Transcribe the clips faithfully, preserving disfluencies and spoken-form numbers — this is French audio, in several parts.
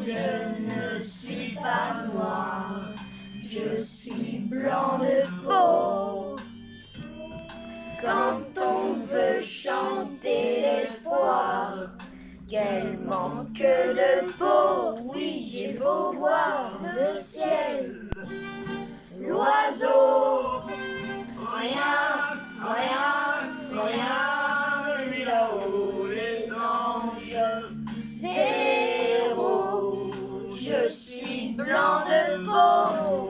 je ne suis pas noir, je suis blanc de peau. Quand on veut chanter l'espoir, quel manque de peau. Oui, j'ai beau voir le ciel, l'oiseau, rien, rien, rien, et là-haut les anges, zéro, je suis blanc de peau.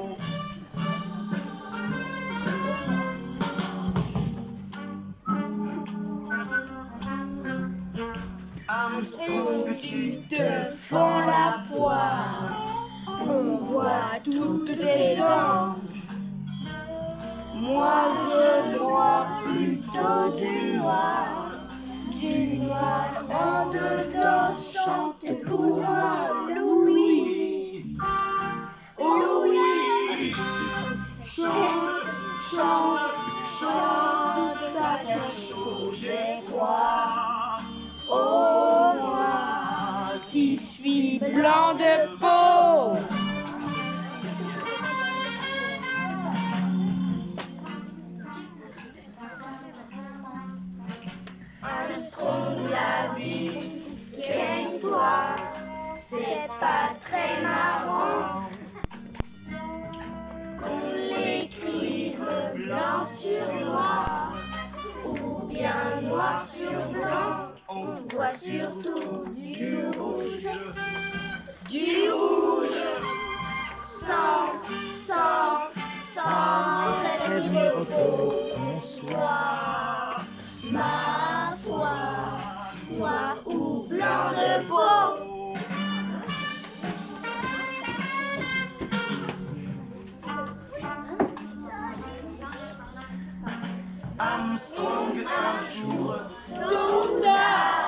Armstrong, tu te fends la poire, on voit toutes tes dents. Moi je vois plutôt du noir, du noir en dedans. Chante pour moi, Louis. Oh Louis, chante, chante, chante, ça tient chaud, j'ai froid. Oh moi qui suis blanc de peau. Armstrong, la vie, quelle histoire, c'est pas très marrant qu'on l'écrive blanc sur noir ou bien noir sur blanc. On voit surtout du rouge, du rouge, sans, sans, sans très repos qu'on soit, ma foi, noir ou blanc de peau. Armstrong un jour, tôt ou tard,